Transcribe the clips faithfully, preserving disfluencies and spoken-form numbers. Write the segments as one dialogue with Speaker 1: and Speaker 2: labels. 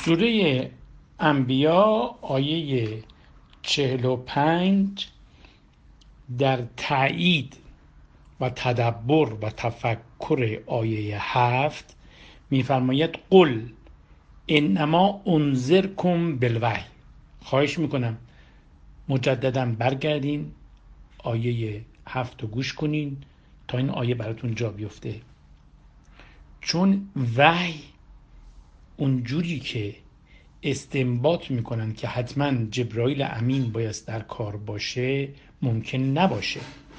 Speaker 1: سوره انبیا آیه چهل و پنج در تایید و تدبر و تفکر آیه هفت میفرماید قل انما انذرکم بالوحی. خواهش میکنم مجددا برگردین آیه هفت رو گوش کنین تا این آیه براتون جا بیفته، چون وحی اونجوری که استنباط میکنن که حتما جبرائیل امین باید در کار باشه ممکن نباشه.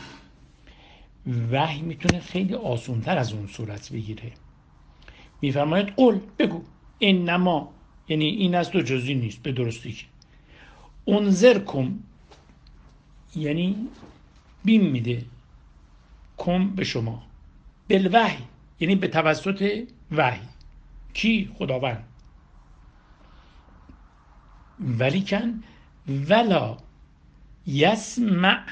Speaker 1: وحی میتونه خیلی آسانتر از اون صورت بگیره. میفرماید قل بگو انما، یعنی این از دو جزئی نیست به درستی، که انذرکم یعنی بیم میده کم به شما، بالوحی یعنی به توسط وحی. کی؟ خداوند. ولیکن ولا یسمع،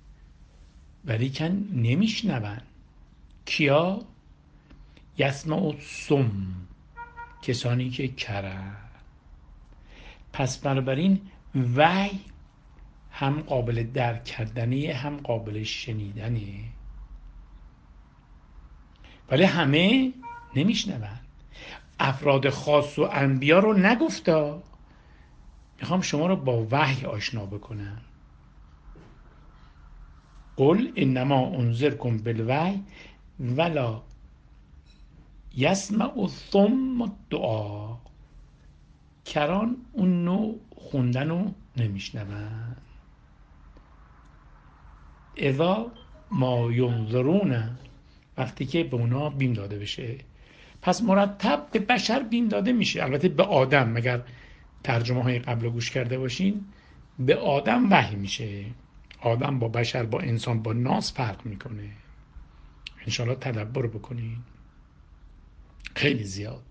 Speaker 1: ولیکن نمیشنون. کیا؟ یسمع سم، کسانی که کرن. پس بنابراین وحی هم قابل درک کردنیه هم قابل شنیدنیه، ولی همه نمیشنون. افراد خاص و انبیا رو نگفتا، میخوام شما رو با وحی آشنا بکنم. قل انما انذرکم بالوحی ولا یسمع الصم الدعا. کران اون نوع خوندن رو نمیشنون. اذا ما ینظرون، وقتی که به اونا بیم داده بشه. پس مرتب به بشر بیم داده میشه، البته به آدم، مگر ترجمه های قبل گوش کرده باشین، به آدم وحی میشه. آدم با بشر، با انسان، با ناس فرق میکنه. انشالله تدبر بکنین خیلی زیاد.